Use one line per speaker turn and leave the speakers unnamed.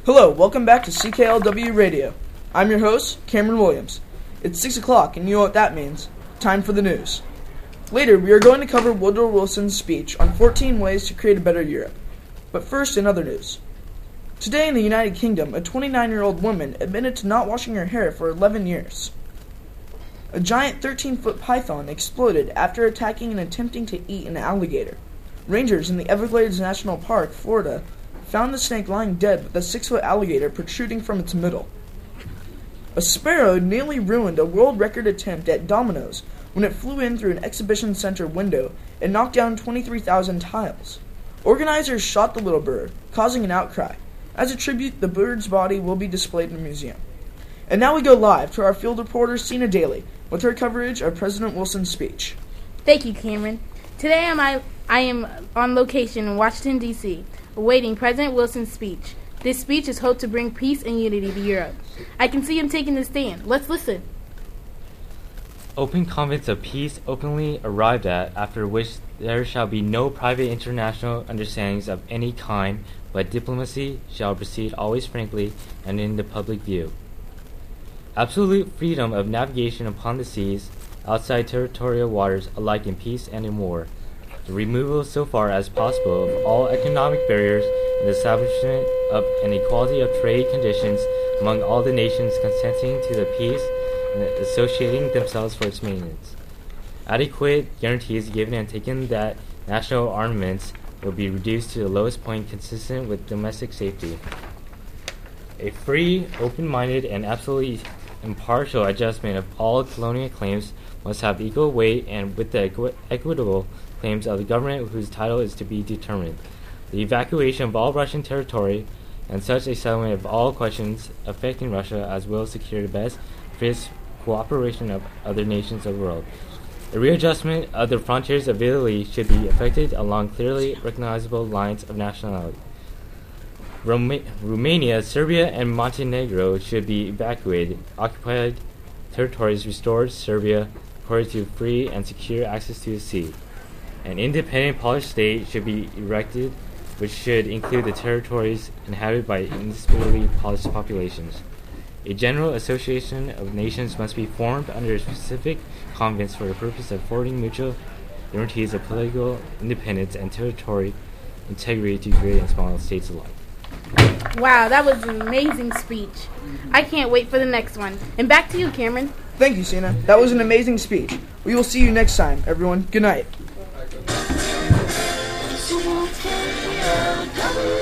Hello, welcome back to CKLW Radio. I'm your host, Cameron Williams. It's 6 o'clock, and you know what that means. Time for the news. Later, we are going to cover Woodrow Wilson's speech on 14 ways to create a better Europe. But first, in other news. Today in the United Kingdom, a 29-year-old woman admitted to not washing her hair for 11 years. A giant 13-foot python exploded after attacking and attempting to eat an alligator. Rangers in the Everglades National Park, Florida, found the snake lying dead with a 6-foot alligator protruding from its middle. A sparrow nearly ruined a world record attempt at dominoes when it flew in through an exhibition center window and knocked down 23,000 tiles. Organizers shot the little bird, causing an outcry. As a tribute, the bird's body will be displayed in a museum. And now we go live to our field reporter, Sina Daly, with her coverage of President Wilson's speech.
Thank you, Cameron. Today I am on location in Washington, D.C., awaiting President Wilson's speech. This speech is hoped to bring peace and unity to Europe. I can see him taking the stand. Let's listen.
Open convents of peace openly arrived at, after which there shall be no private international understandings of any kind, but diplomacy shall proceed always frankly and in the public view. Absolute freedom of navigation upon the seas, outside territorial waters, alike in peace and in war. The removal so far as possible of all economic barriers and the establishment of an equality of trade conditions among all the nations consenting to the peace and associating themselves for its maintenance. Adequate guarantees given and taken that national armaments will be reduced to the lowest point consistent with domestic safety. A free, open-minded, and absolutely impartial adjustment of all colonial claims must have equal weight and with the equitable claims of the government whose title is to be determined. The evacuation of all Russian territory and such a settlement of all questions affecting Russia as will secure the best freest cooperation of other nations of the world. A readjustment of the frontiers of Italy should be effected along clearly recognizable lines of nationality. Romania, Serbia, and Montenegro should be evacuated, occupied territories restored, Serbia according to free and secure access to the sea. An independent Polish state should be erected, which should include the territories inhabited by indisputedly Polish populations. A general association of nations must be formed under specific convents for the purpose of affording mutual guarantees of political independence and territorial integrity to great and small states alike.
Wow, that was an amazing speech. I can't wait for the next one. And back to you, Cameron.
Thank you, Sina. That was an amazing speech. We will see you next time, everyone. Good night.
CKLW